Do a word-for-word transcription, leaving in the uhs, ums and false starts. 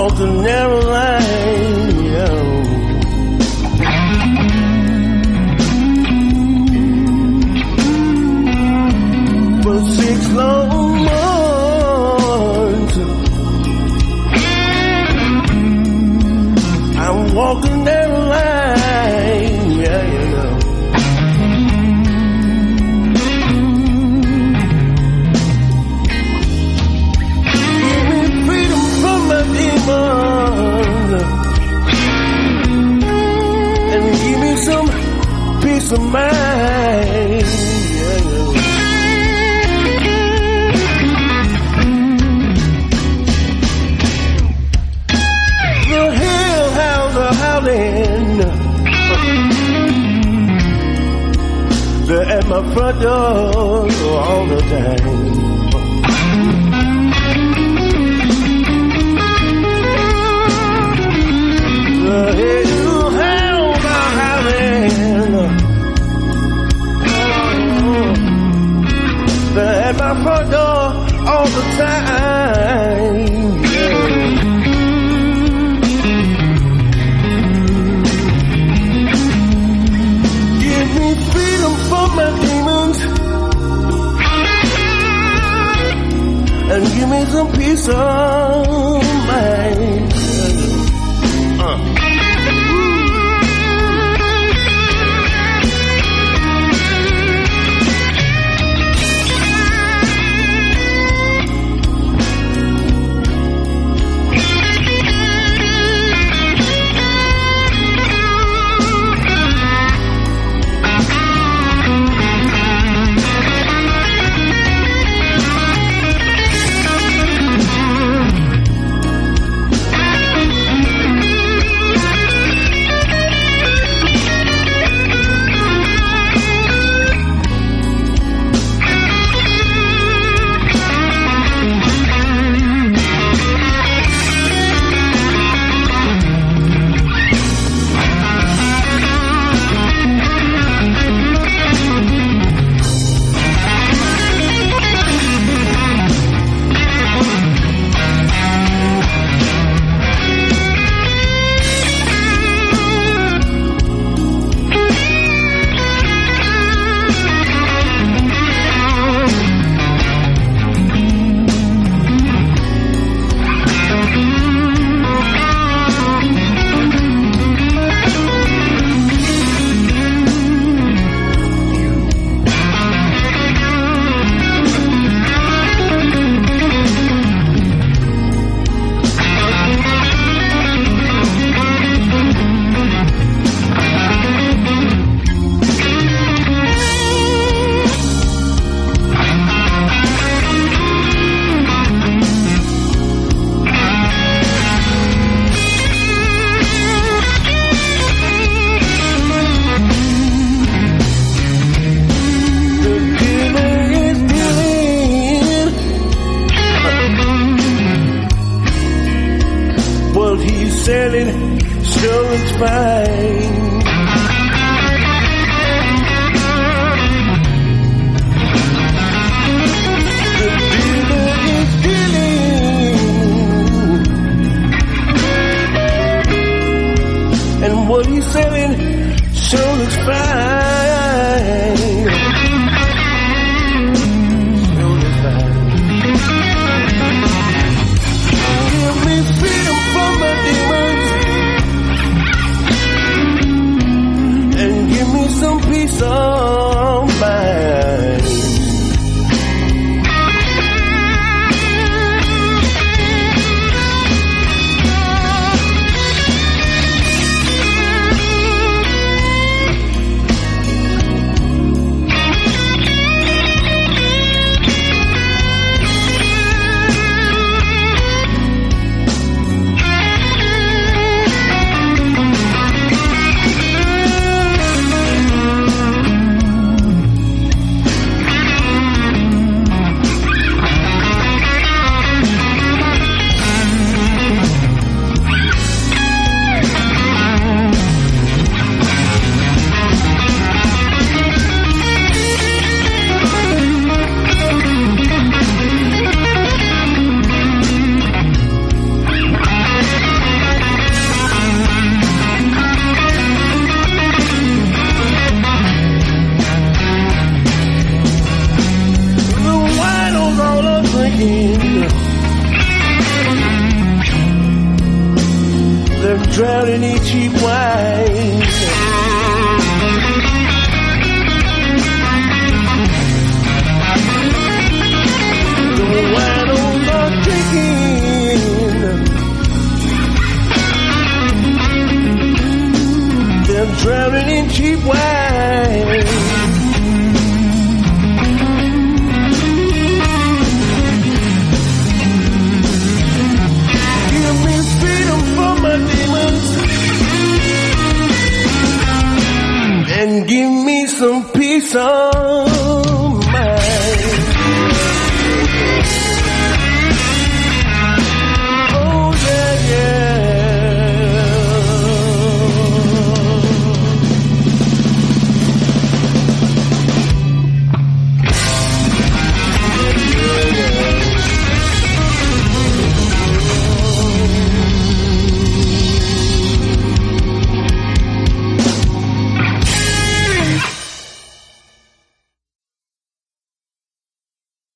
walked a narrow line, yeah. For six long months, I'm walking narrow line, yeah, you know. And give me some peace of mind. Yeah. The hellhounds are howling. They're at my front door all the time. The hellhounds are howling. Oh, they're at my front door all the time. Yeah. Give me freedom from my demons, and give me some peace of mind. Uh. Selling, so it's fine. The dealer is dealing, and what he's selling, so looks fine. So looks fine. Give me freedom from my demons, drowning in cheap wine. The winos are drinking, they're drowning in cheap wine. And give me some peace of